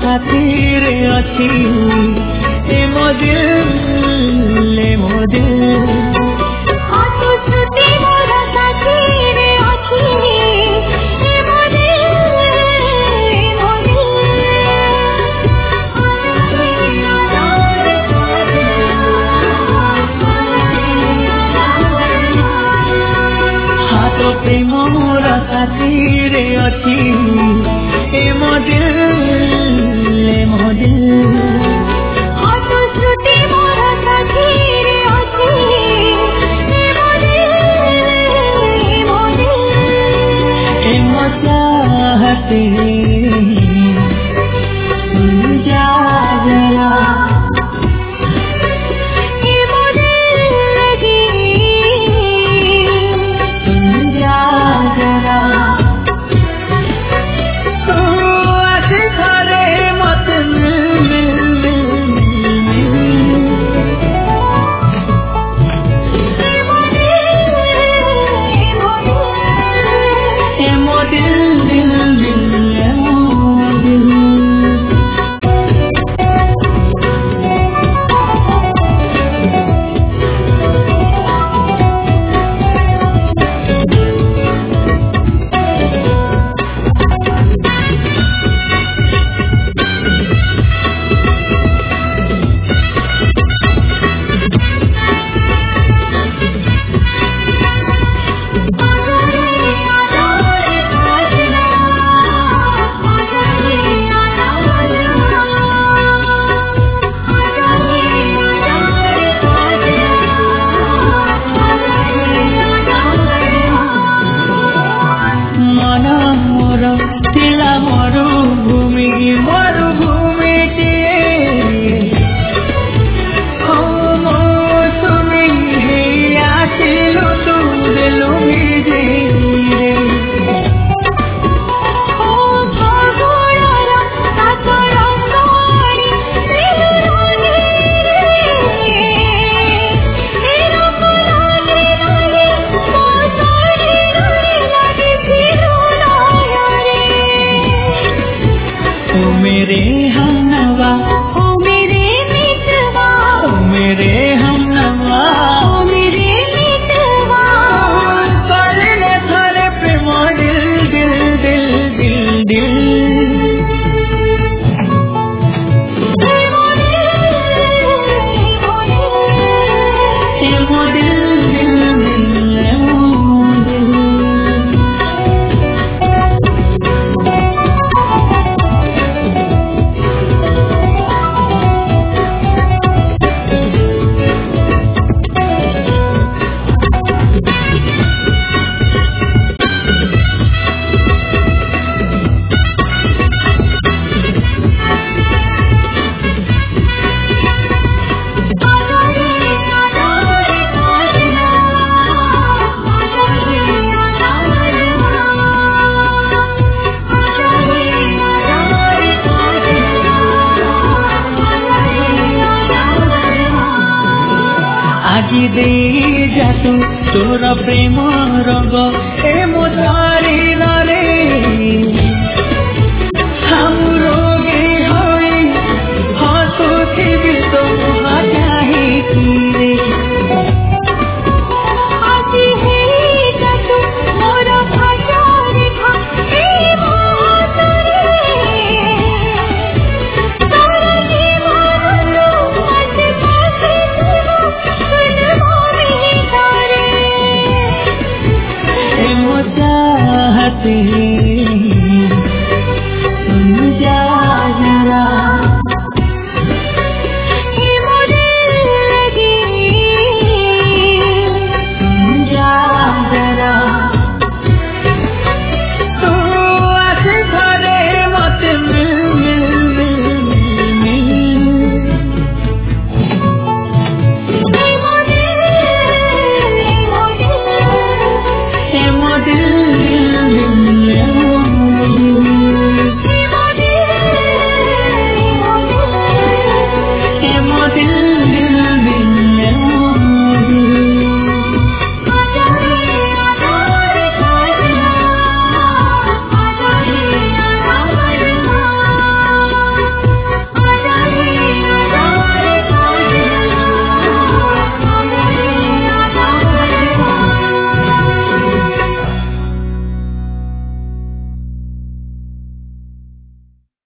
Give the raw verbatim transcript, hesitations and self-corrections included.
साथी रे अच्छी ए मो दिल ए मो दिल हाँ तो छुट्टी मोरा साथी रे अच्छी ए मो दिल ए मो हाँ तो प्रेम मोरा साथी रे अच्छी ए मो दिल ए मो दिल हाँ तो छुट्टी मोरा साथी रे अच्छी ए मो दिल ए मो दिल ए मो चाहते सुन जा जरा ए मो दिल लगी सुन जा जरा तू आज घरे मत मिल मिल मिल मिल ए मो दिल ए मो दिल ए मो दिल दिल दिल ए मो दिल मन मोर तिला मरुभूमि मरुभूमिटिए ओ मौसुमी हेई आसिलु तू देलु भिजेई ओ फागुणर सात रंगणी त्रिलोनी रे हे रंगलाली लाली मोसारी लाली फिरुलाया रे ओ मेरे हमनवा ओ मेरे मितवा ओ मेरे हमनवा ओ मेरे मितवा करले थारे प्रेम दिल दिल दिल दिल दिल ए मो दिल ए मो दिल ए मो दिल दिल दिल ए मो दिल আজি ଦେଇ ଯା ତୁ ତୋର ପ୍ରେମ ରଙ୍ଗ ଏ ମୋ ଶରୀରରେ ରୋଗୀ ହୋଇ ହସୁଥିବି ତୋ ମୁହଁ ଚାହିଁକି ରେ ଆଜି ହେଇଯା ତୁ ମୋର ଭାଗ୍ୟରେ ଖା ଏ ମତରେ ତୋର ଜୀବନ ତୁ ଆଜି ବସିଥିବୁ ଶୁଣ ମୋ ଭିତରେ ଏ ମୋ ଚାହତେ